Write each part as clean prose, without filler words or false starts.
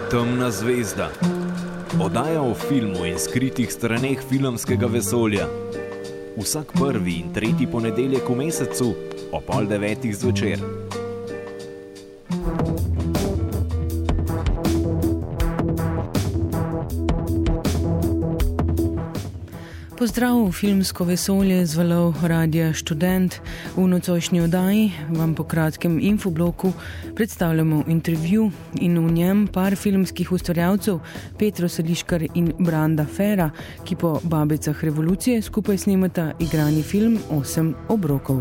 Temna zvezda. Oddaja o filmu in skritih straneh filmskega vesolja. Vsak prvi in tretji ponedeljek v mesecu ob 8:30 zvečer. Pozdrav, filmsko vesolje z valov Radia Študent. V nocojšnji oddaji vam po kratkem infobloku predstavljamo intervju in v njem par filmskih ustvarjalcev, Petro Seliškar in Branda Fera, ki po Babicah revolucije skupaj snemata igrani film 8 obrokov.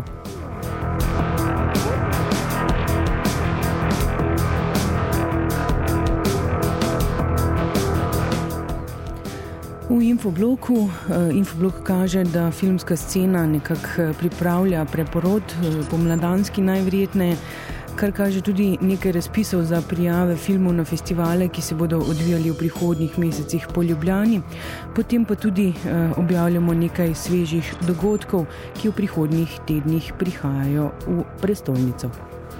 V infoblok kaže, da filmska scena nekako pripravlja preporod, pomladanski najverjetneje, kar kaže tudi nekaj razpisov za prijave filmov na festivale, ki se bodo odvijali v prihodnjih mesecih po Ljubljani. Potem pa tudi objavljamo nekaj svežih dogodkov, ki v prihodnjih tednih prihajajo v prestolnico.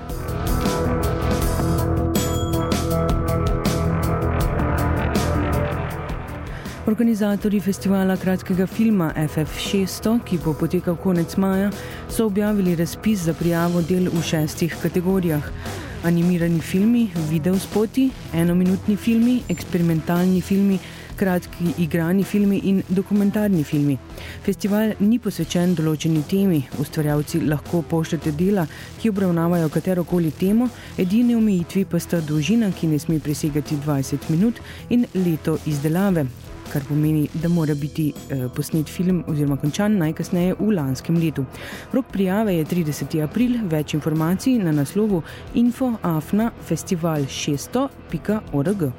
Organizatorji festivala kratkega filma FF600, ki bo potekal konec maja, so objavili razpis za prijavo del v 6 kategorijah. Animirani filmi, videospoti, enominutni filmi, eksperimentalni filmi, kratki igrani filmi in dokumentarni filmi. Festival ni posvečen določeni temi, ustvarjalci lahko pošljete dela, ki obravnavajo katerokoli temo, edine omejitvi pa sta dolžina, ki ne sme presegati 20 minut, in leto izdelave, kar pomeni, da mora biti posnet film oziroma končan najkasneje v lanskem letu. Rok prijave je 30. april, več informacij na naslovu info@festival600.org.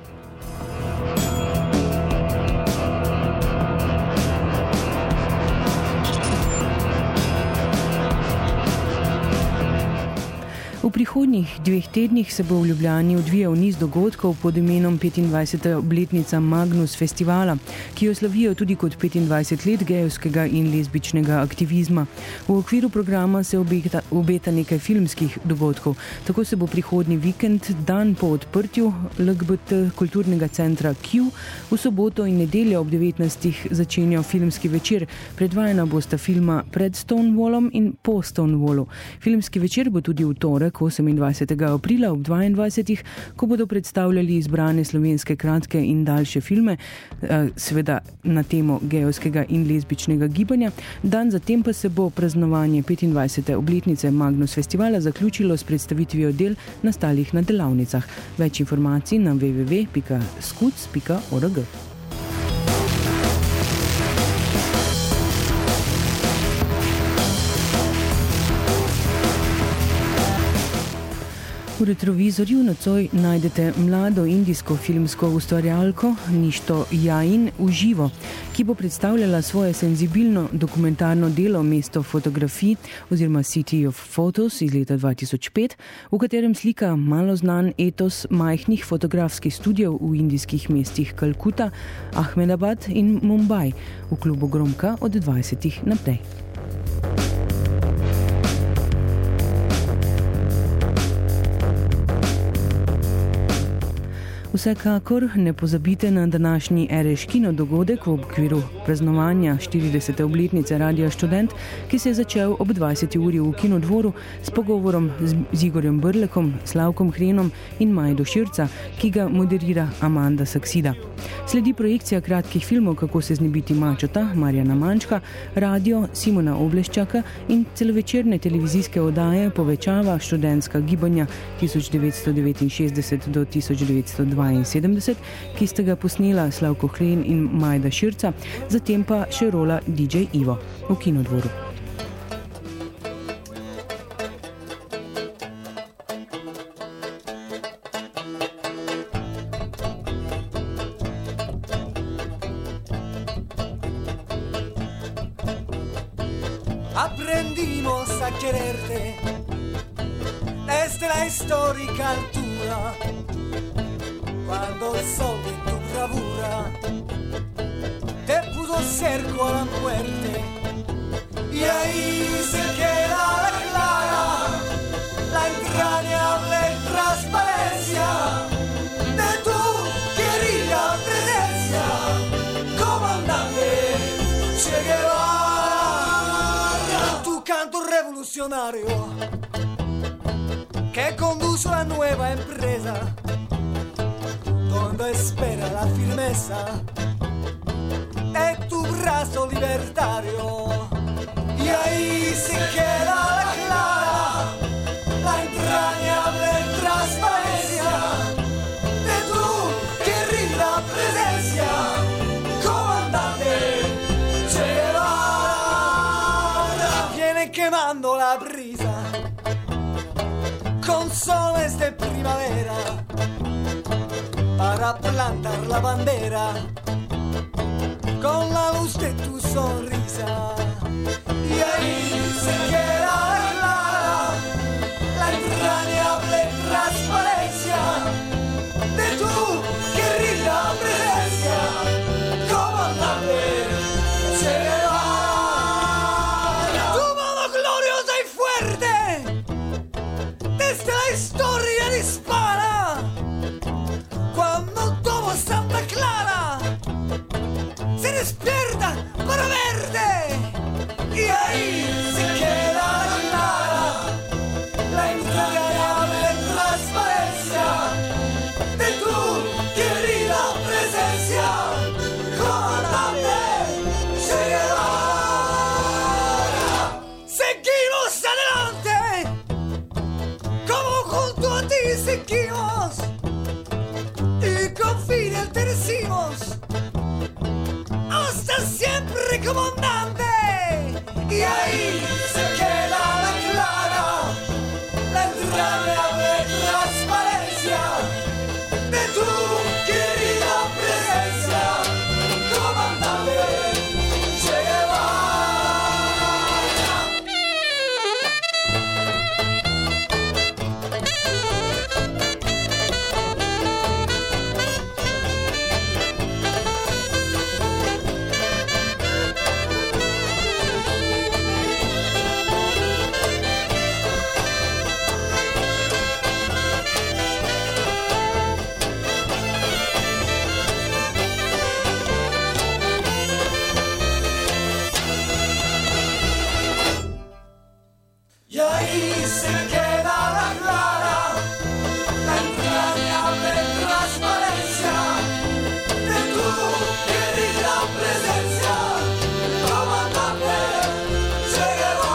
V prihodnjih 2 tednih se bo v Ljubljani odvijal niz dogodkov pod imenom 25. obletnica Magnus festivala, ki jo slavijo tudi kot 25 let gejevskega in lezbičnega aktivizma. V okviru programa se obeta nekaj filmskih dogodkov. Tako se bo prihodnji vikend, dan po odprtju LGBT kulturnega centra Q, v soboto in nedeljo ob 19. začenjal filmski večer. Predvajana bosta filma Pred Stonewallom in Po Stonewallu. Filmski večer bo tudi v torek, 28. aprila ob 22. ko bodo predstavljali izbrane slovenske kratke in daljše filme, seveda na temo gejevskega in lezbičnega gibanja. Dan zatem pa se bo praznovanje 25. obletnice Magnus festivala zaključilo s predstavitvijo del nastalih na delavnicah. Več informacij na www.skuc.org. V retrovizorju nocoj najdete mlado indijsko filmsko ustvarjalko Ništo Jain v živo, ki bo predstavljala svoje senzibilno dokumentarno delo Mesto fotografij oziroma City of Photos iz leta 2005, v katerem slika malo znan etos majhnih fotografskih studijev v indijskih mestih Kalkuta, Ahmedabad in Mumbai, v klubu Gromka od 20. naprej. Vsekakor ne pozabite na današnji RŠ Kino dogodek v okviru praznovanja 40. obletnice Radia Študent, ki se je začel ob 20. uri v Kinodvoru s pogovorom z Igorjem Brlekom, Slavkom Hrenom in Majdo Širca, ki ga moderira Amanda Saksida. Sledi projekcija kratkih filmov Kako se znebiti mačota Marjana Mančka, radio Simona Obleščaka in celovečerne televizijske oddaje Povečava študentska gibanja 1969 do 1972, ki sta ga posnela Slavko Hren in Majda Širca, zatem pa še rola DJ Ivo v Kinodvoru. Aprendimos a quererte desde la histórica altura, cuando el sol en tu bravura te puso cerco a la muerte, y ahí se queda la clara, la entrañable transparencia de tu funcionario que conduce una nueva empresa donde espera la firmeza de tu brazo libertario. Y ahí se queda la clara, la entrañable transparencia de tu querida presencia, comandante Che Guevara. Viene quemando la brisa con soles de primavera para plantar la bandera con la luz de tu sonrisa. Y ahí se queda clara la entrañable transparencia de tu querida presencia, comandante Che Guevara. Tu modo glorioso y fuerte desde la historia dispara cuando todo Santa Clara se despierta para verte. Y ahí se queda clara la entrañable transparencia de tu querida presencia, comandante Che Guevara. Seguimos adelante, como junto a ti seguimos, y con Fidel te decimos hasta siempre, comandante. Y ahí se queda la clara, la entrañable transparencia de tu querida presencia, comandante Che Guevara. Y ahí se queda la clara, la entrañable transparencia de tu querida presencia, comandante Che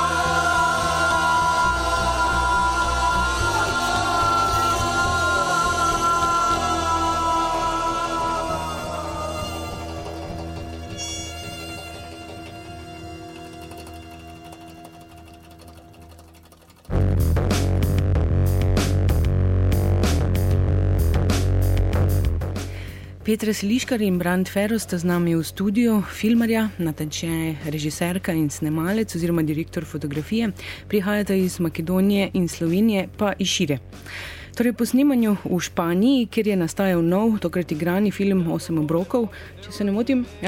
Petra Seliškar in Brand Ferro sta z nami v studiu, filmarja, natančneje režiserka in snemalec oziroma direktor fotografije, prihajata iz Makedonije in Slovenije, pa iz šire. Torej, po snemanju v Španiji, kjer je nastajal nov, tokrat igrani film 8 obrokov, če se ne motim? Ja?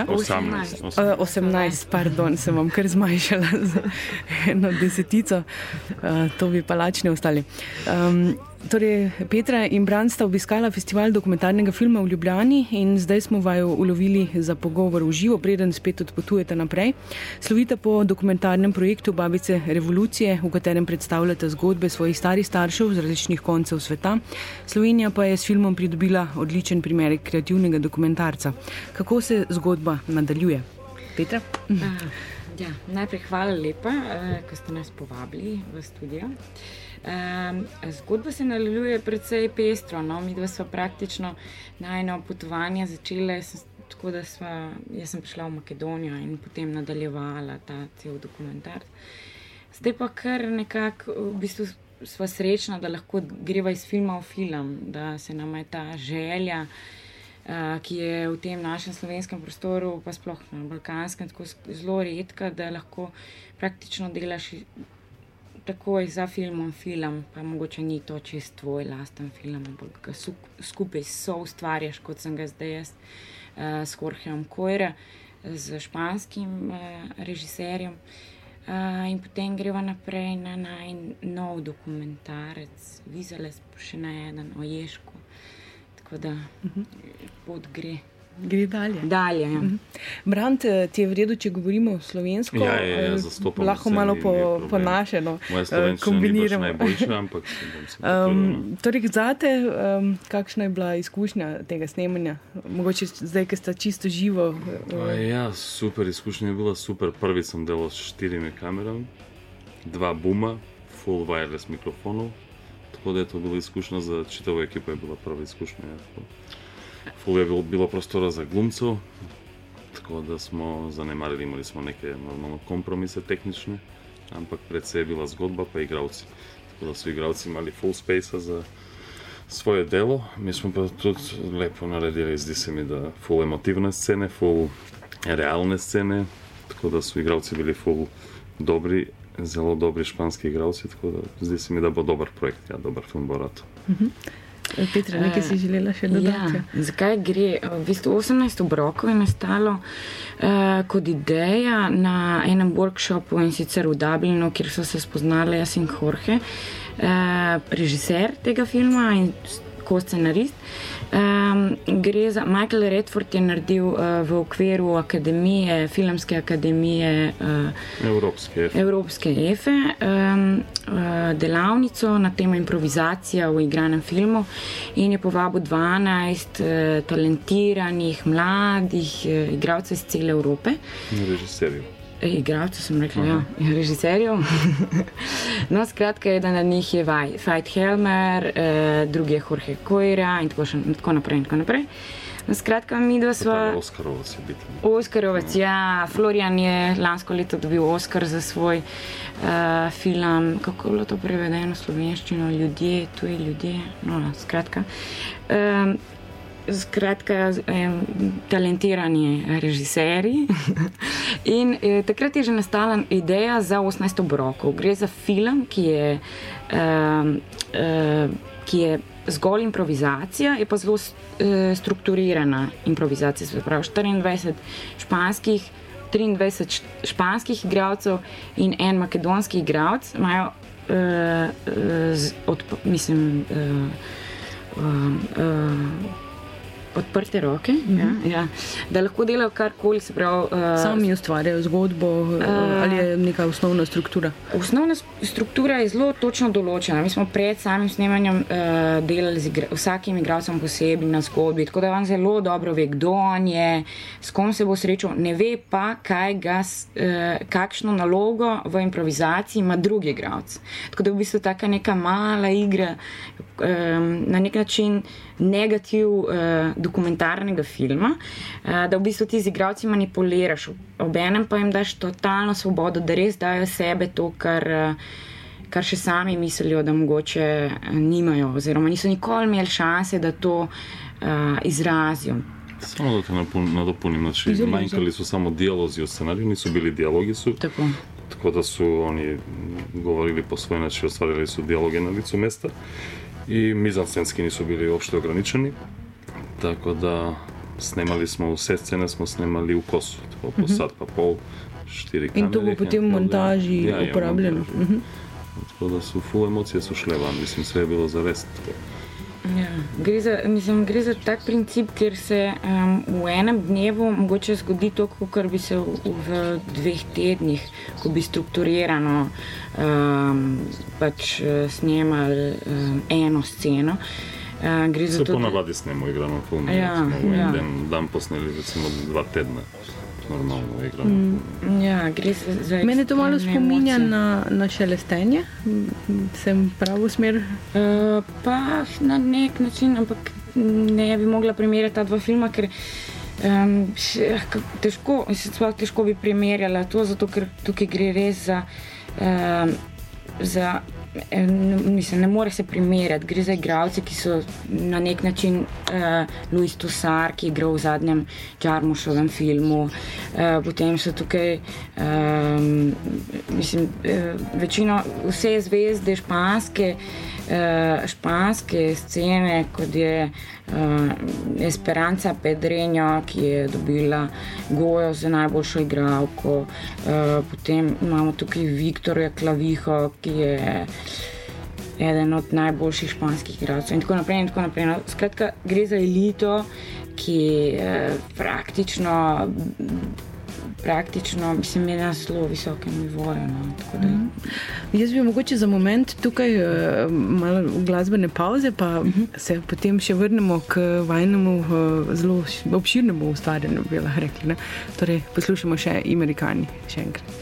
18, pardon, sem vam kar zmanjšala za eno desetico, to bi pa lačni ostali. Torej, Petra in Bran sta obiskala festival dokumentarnega filma v Ljubljani in zdaj smo vaju ulovili za pogovor v živo, preden spet odpotujete naprej. Slovita po dokumentarnem projektu Babice revolucije, v katerem predstavljate zgodbe svojih starih staršev z različnih koncev sveta. Slovenija pa je s filmom pridobila odličen primer kreativnega dokumentarca. Kako se zgodba nadaljuje? Petra? Ja, najprej hvala lepa, ko ste nas povabili v studio. Zgodba se nadaljuje precej pestro, no? Midva sva praktično najino potovanje začele, tako da jaz sem prišla v Makedonijo in potem nadaljevala ta cel dokumentar. Zdaj pa kar nekako, v bistvu sva srečna, da lahko greva iz filma v film, da se nam je ta želja, ki je v tem našem slovenskem prostoru, pa sploh na balkanskem, tako zelo redka, da lahko praktično delaš takoj za film, pa mogoče ni to čist tvoj lasten film, ampak ga skupaj soustvarjaš, kot sem ga zdaj jaz, s Jorgeom Coira, z španskim režiserjem. In potem greva naprej na nov dokumentarec, Vizales, še na eden o Ježku. Tako da pot gre Gre dalje. Dalje, ja. Brant, ti je v redu, če govorimo slovensko? Ja, zastopam. Lahko malo po naše, no, moja slovenščina kombiniramo. ni baš najboljša, ampak bom se potrudil. Torej, zate, kakšna je bila izkušnja tega snemanja? Mogoče zdaj, ko sta čisto živo. Ja, super, izkušnja je bila super. Prvi sem delal s 4 kamerami, 2 booma, full wireless mikrofonov, tako da je to bila izkušnja za čitavu ekipu, je bila prva izkušnja. Full je bilo prostora za glumcev, tako da smo zanemarili, imali smo neke normalno kompromise tehnične, ampak predvsej je bila zgodba pa igravci. Tako da su igravci imali full space za svoje delo, mi smo pa tudi lepo naredili, zdi se mi da full emotivne scene, full realne scene, tako da su igravci bili full dobri, zelo dobri španski igravci, tako da zdi se mi da bo dobar projekt, ja, dobar film bo rad. Petra, nekaj si želela še dodati? Ja, zakaj gre? V bistvu 18 obrokov je nastalo kot ideja na enem workshopu in sicer v Dublinu, kjer so se spoznali jaz in Jorge, režiser tega filma in ko-scenarist. Gre za Michael Redford je naredil v okviru akademije, filmske akademije Evropske EFE delavnico na temo improvizacija v igranem filmu in je povabil 12 talentiranih, mladih igralcev iz cele Evrope. Režiserjev. Igravcev sem rekla, ja, režiserjev. No, skratka, eden od njih je Veit Helmer, drugi je Jorge Coira in tako naprej. No, skratka, mi dva sva... Oskarovac je biti. Oskarovac, ja. Florian je lansko leto dobil Oskar za svoj film, kako je bilo to prevedeno v slovenščino, ljudje, tuji ljudje, no, skratka. Skratka, talentirani režiserji. In takrat je že nastala ideja za 18 obrokov. Gre za film, ki je zgolj improvizacija, je pa zelo strukturirana improvizacija. Se pravi, 23 španskih igralcev in en makedonski igralec imajo odprte roke, ja, da lahko delajo karkoli, se pravi... Sami ustvarjajo zgodbo ali je neka osnovna struktura? Osnovna struktura je zelo točno določena. Mi smo pred samim snemanjem delali z vsakim igralcem posebej na zgodbi, tako da vam zelo dobro ve, kdo on je, s kom se bo srečal, ne ve pa, kakšno nalogo v improvizaciji ima drugi igralec. Tako da v bistvu taka neka mala igra, na nek način negativ dokumentarnega filma, da v bistvu ti z igralci manipuliraš, obenem pa jim daš totalno svobodo, da res dajo sebe to, kar še sami mislijo, da mogoče nimajo, oziroma niso nikoli imeli šanse, da to izrazijo. Samo da te nadopunim, znači manjkali su samo dijalozi u scenariju, nisu bili dijalogi su. Tako da su oni govorili po svoj, znači ostvarili su dijaloge na licu mjesta i mizanscenski nisu bili uopšte ograničeni. Tako da snemali smo vse scene, smo snemali v kosu, po sat pa pol, 4 kamere. In to bo potem v montaži uporabljeno. Tako da su full emocije su šle van, mislim, sve je bilo za res. Ja, gre za tak princip, kjer se v enem dnevu mogoče zgodi to, kar bi se v 2 tednih, ko bi strukturirano pač snemali eno sceno. Se ponavadi snemo igrano film, smo en dan posneli recimo 2 tedna. Normalno igrano. Ja, gre za... Mene to malo spominja na šelestenje, sem pravo smer? Pa na nek način, ampak ne bi mogla primerjati ta 2 filma, ker težko bi primerjala to, zato ker tukaj gre res za mislim, ne more se primerjati, gre za igralce, ki so na nek način Louis Toussaint, ki je igral v zadnjem Jarmušovem filmu, potem so tukaj mislim, večino, vse zvezde španske scene, kot je Esperanza Pedreño, ki je dobila Gojo za najboljšo igralko, potem imamo tukaj Viktorja Clavijo, ki je eden od najboljših španskih igralcev in tako naprej. Skratka, gre za elito, ki praktično mislim, je na zelo visokem nivoju. No, Jaz bi mogoče za moment tukaj malo glasbene pauze, pa se potem še vrnemo k vajnemu zelo obširnemu ustvarjanju, bi lahko rekli. Ne? Torej, poslušamo še Amerikani, še enkrat.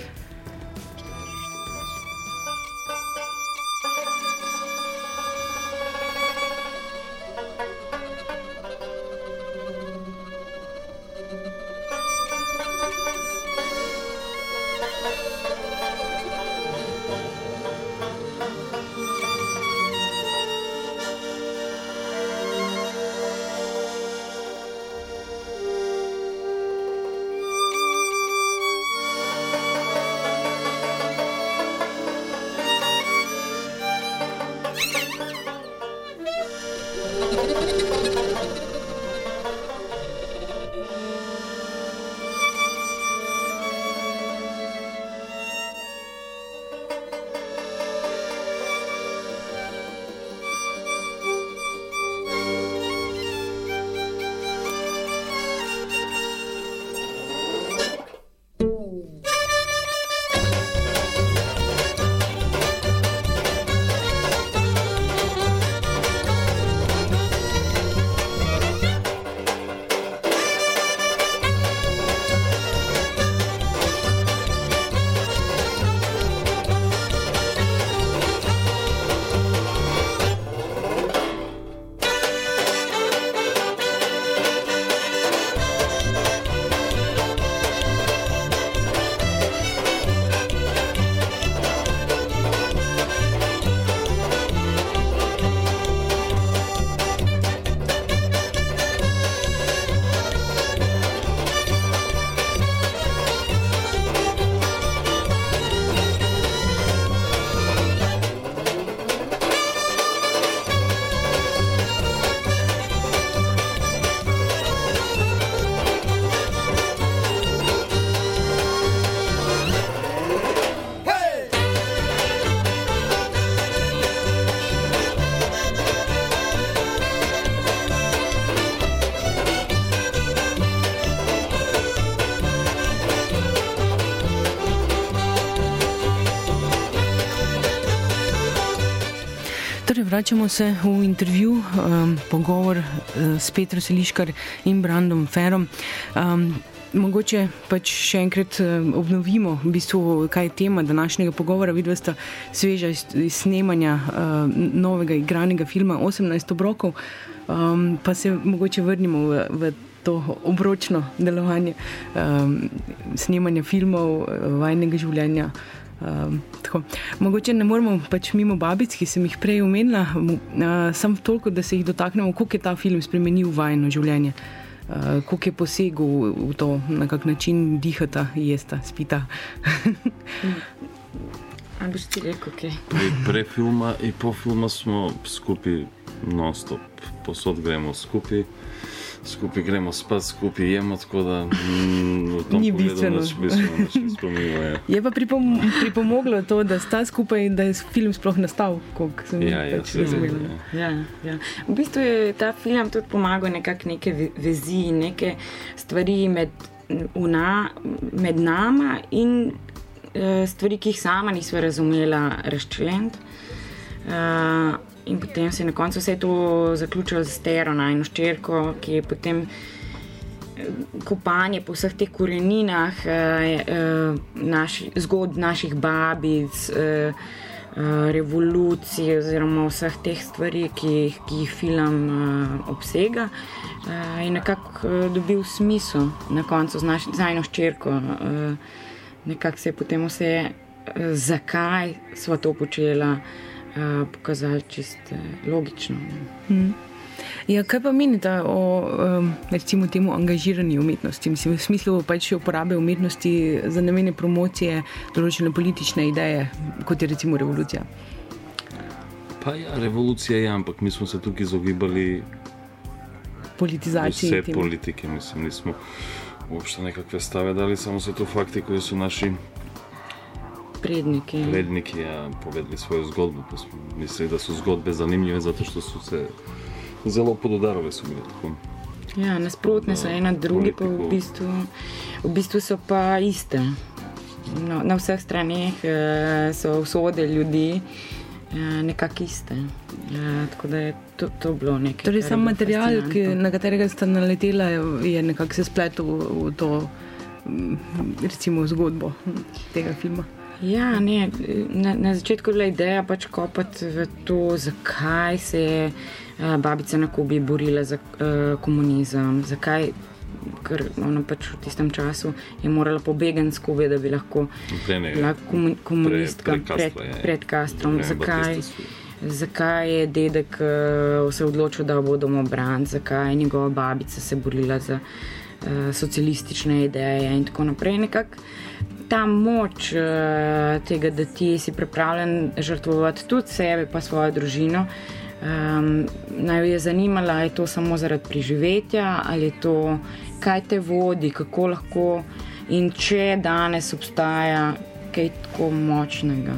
Vračamo se v intervju, pogovor s Petro Seliškar in Brandom Ferom. Mogoče pač še enkrat obnovimo v bistvu, kaj je tema današnjega pogovora. Vidva sta sveža iz snemanja novega igranega filma 18 obrokov, pa se mogoče vrnimo v to obročno delovanje snemanja filmov, vajnega življenja. Tako. Mogoče ne moramo pač mimo babic, ki sem jih prej omenila, samo toliko, da se jih dotaknemo, koliko je ta film spremenil vajno življenje, koliko je posegel v to, na kak način dihata, jesta, spita. A boš ti rekel, kaj? Pre filma in po filma smo skupaj non-stop, posod gremo skupaj gremo spat, skupaj jemo, tako da v tom ni pogledu nač spominjamo. Je pa pripomoglo to, da sta skupaj in da je film sploh nastal, koliko sem pač razumela. Ja. V bistvu je ta film tudi pomagal nekako neke vezi, neke stvari med nama in stvari, ki jih sama nisva razumela, razčleniti. In potem se je na koncu vse to zaključilo z Tero, najino hčerko, ki je potem kopanje po vseh teh koreninah zgodb naših babic, revolucij oziroma vseh teh stvari, ki jih film obsega, in nekako dobil smisel na koncu z najino hčerko. Nekako se je potem vse, zakaj sva to počela, pokazali čisto logično. Ja, kaj pa menite o recimo temu angažirani umetnosti? Mislim, v smislu pač uporabe umetnosti za namene promocije določene politične ideje, kot je recimo revolucija? Pa ja, revolucija je, ampak mi smo se tukaj izogibali politizaciji. Vse politike, mislim, nismo uopšte nekakve stave dali, samo so to fakti, koji su naši predniki povedali svoju zgodbu, pa smo mislili da su zgodbe zanimljive zato što su se zelo podudarove su bile tako. Ja, nasprotne so ena drugi, pa v bistvu so pa iste. No, na vseh straneh so usode ljudi nekako iste. Tako da je to bilo nekaj. Torej, sam material, na katerega sta naletela, je nekako se spletel v to, recimo, zgodbo tega filma. Ja, ne, na začetku je bila ideja pač kopati v to, zakaj se je babica na Kubi borila za komunizem, zakaj, ker ona pač v tistem času je morala pobegati z Kube, da bi lahko bila komunistka pred Castrom. Zakaj je dedek se odločil, da bo domobran, zakaj je njegova babica se borila za socialistične ideje in tako naprej. Nekako ta moč tega, da ti si pripravljen žrtvovati tudi sebe pa svojo družino, naj je zanimala, je to samo zaradi preživetja ali je to, kaj te vodi, kako lahko in če danes obstaja kaj tako močnega.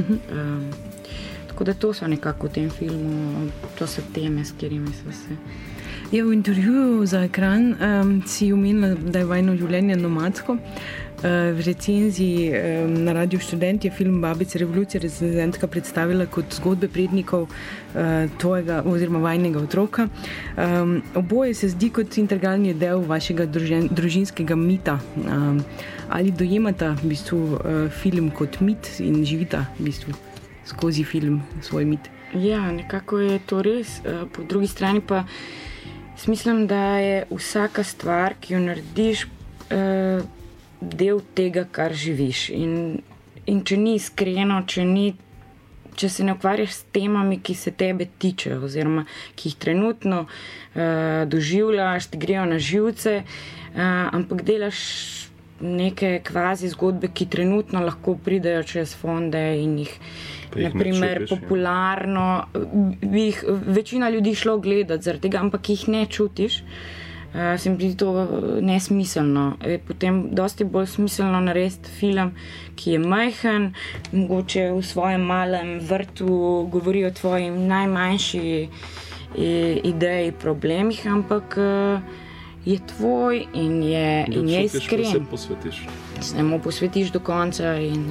Tako da to so nekako v tem filmu, to so teme, s katerimi so se. Ja, v intervjuju za ekran si omenila, da je vajno življenje nomadsko. V recenziji na Radiu Študent je film Babice revolucije recenzentka predstavila kot zgodbe prednikov tvojega oziroma vajnega otroka. Oboje se zdi kot integralni del vašega družinskega mita. Ali dojemata v bistvu film kot mit in živita v bistvu skozi film svoj mit? Ja, nekako je to res. Po drugi strani pa mislim, da je vsaka stvar, ki jo narediš, del tega, kar živiš. In če ni iskreno, če se ne ukvarjaš s temami, ki se tebe tiče, oziroma ki jih trenutno doživljaš, ti grejo na živce, ampak delaš neke kvazi zgodbe, ki trenutno lahko pridejo čez fonde in jih naprimer popularno, večina ljudi šlo gledati zaradi tega, ampak jih ne čutiš. Se mi zdi to nesmiselno. Je potem dosti bolj smiselno narediti film, ki je majhen, mogoče v svojem malem vrtu govori o tvojim najmanjši ideji, problemih, ampak je tvoj in je iskren. Se posvetiš. Se mu posvetiš do konca in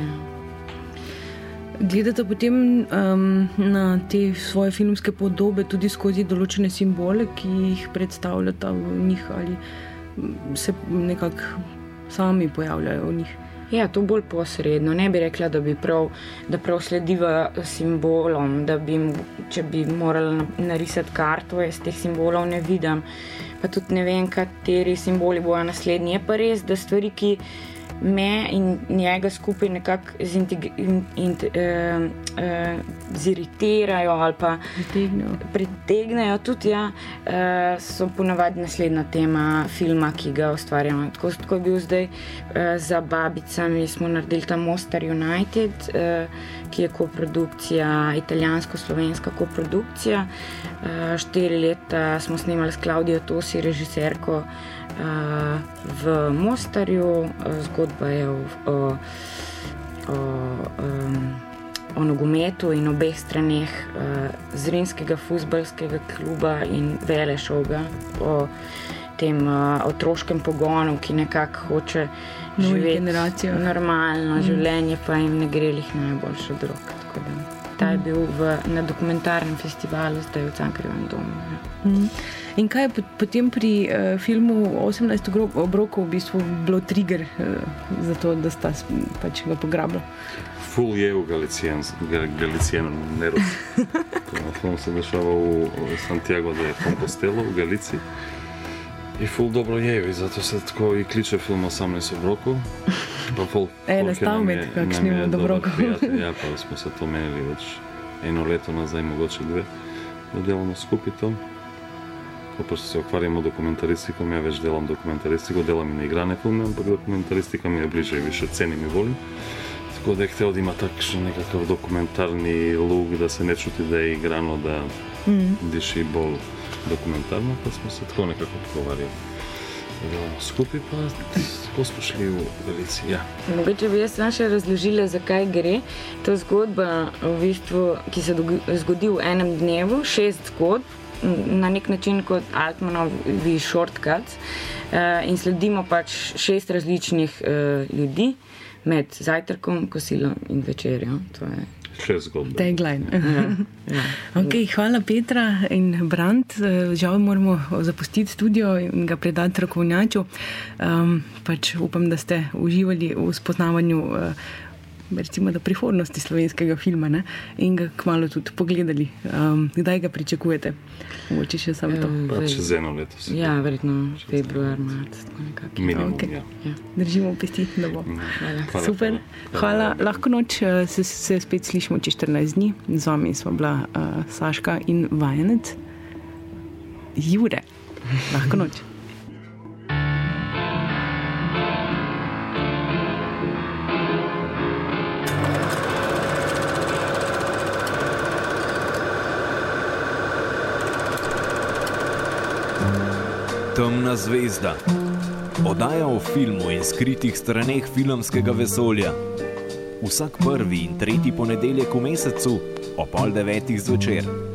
Gledate potem na te svoje filmske podobe tudi skozi določene simbole, ki jih predstavljata v njih, ali se nekako sami pojavljajo v njih? Ja, to bolj posredno. Ne bi rekla, da prav slediva simbolom, če bi morala narisati karto, jaz teh simbolov ne vidim. Pa tudi ne vem, kateri simboli bojo naslednji. Je pa res, da stvari, ki me in njega skupaj nekako ziritirajo ali pa pritegnejo tudi, so ponavadi naslednja tema filma, ki ga ustvarjamo. Tako je bil zdaj za babicami, smo naredili ta Mostar United, ki je koprodukcija, italijansko-slovenska koprodukcija. 4 leta smo snemali s Klaudijo Tosi, režiserko, v Mostarju. Zgodba je o nogometu in obeh straneh Zrinskega fuzbalskega kluba in Velešovga, o tem otroškem pogonu, ki nekako hoče živeti normalno življenje, pa jim ne gre lih najboljše od rok. Tako da ta je bil na dokumentarnem festivalu, zdaj v Cankarjevem domu. In kaj je potem pri filmu 18 obrokov v bistvu bilo trigger za to, da sta pač ga pograbila? Ful je v Galicijenom Neros. Film se dešava v Santiago de Compostela v Galiciji. I ful dobro jeju i zato se tako i kliče film 18 obrokov. Pa ful nastav med kakšnim od obrokov. Ja, pa smo se to menili već 1 leto nazaj, mogoče 2, da delamo skupaj to. Pošto se okvarjamo dokumentaristikom, ja već delam dokumentaristiku, delam i na igrane filme, ampak dokumentaristika mi je bliže i više cenim i volim. Tako da je hteo da ima takšen nekakav dokumentarni luk, da se ne čuti da je igrano, da diši bolj dokumentarno, pa smo se tako nekako odgovarjali. Skupaj pa poskušali v Galiciji, ja. Mogoče bi jaz vam še razložila, zakaj gre. To zgodba, v bistvu, ki se zgodi v enem dnevu, 6 zgodb, na nek način kot Altmanovi shortcuts in sledimo pač 6 različnih ljudi med zajtrkom, kosilom in večerjo. To je 6 zgodb. Tagline. Okay, hvala Petra in Brant. Žal moramo zapustiti studio in ga predati rokovnjaču. Pač upam, da ste uživali v spoznavanju recimo da prihodnosti slovenskega filma, ne? In ga kmalu tudi pogledali. Kdaj ga pričakujete? Mogoče še samo to. Pač čez 1 leto. Ja, verjetno februar, marc, tako nekako. Minimum, Okay. ja. Držimo pesti, da bo. Hvala. Super. Hvala. Lahko noč, se spet slišimo čez 14 dni. Z vami sva bila Saška in vajenec Jure. Lahko noč. Temna zvezda. Oddaja o filmu in skritih straneh filmskega vesolja. Vsak 1. in 3. ponedeljek v mesecu ob 8:30 zvečer.